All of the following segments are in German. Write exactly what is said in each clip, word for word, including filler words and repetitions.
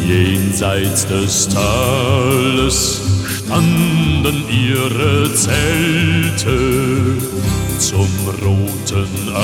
Jenseits des Tales standen ihre Zelte, zum roten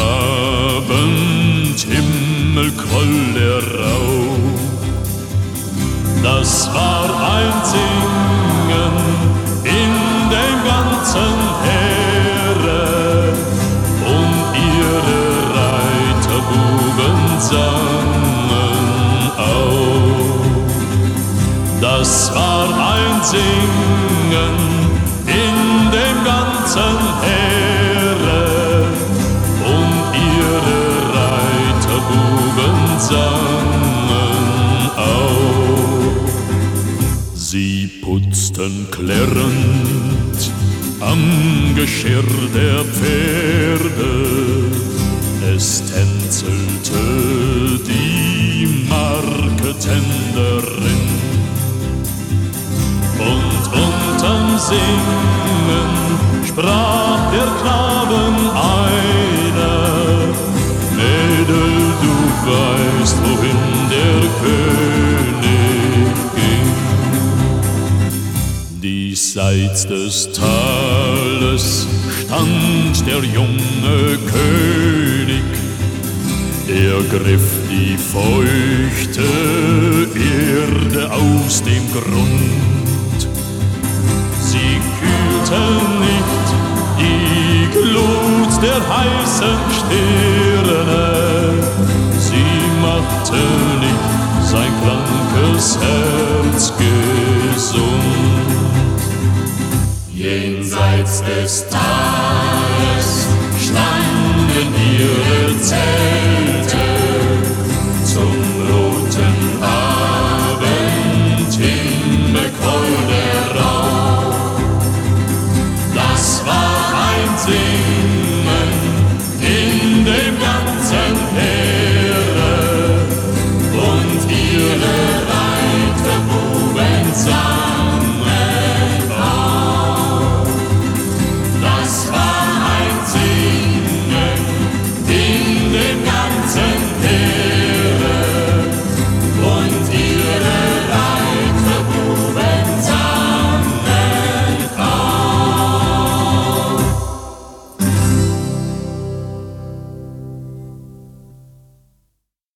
Abendhimmel quoll der Rauch. Das war ein Singen in dem ganzen Heere, und ihre Reiterbuben sangen auch. Das war ein Singen in dem ganzen Heere, und ihre Reiterbuben sangen auch. Sie putzten klirrend am Geschirr der Pferde, es tänzelte die Marketenderin. Und unterm Singen sprach der Knaben einer: Mädel, du weißt, wohin der König ging. Diesseits des Tales stand der junge König. Er griff die feuchte Erde aus dem Grund. Sie kühlte nicht die Glut der heißen Stirne, sie machte nicht sein krankes Herz gesund. Jenseits des Tales standen ihre Zelte,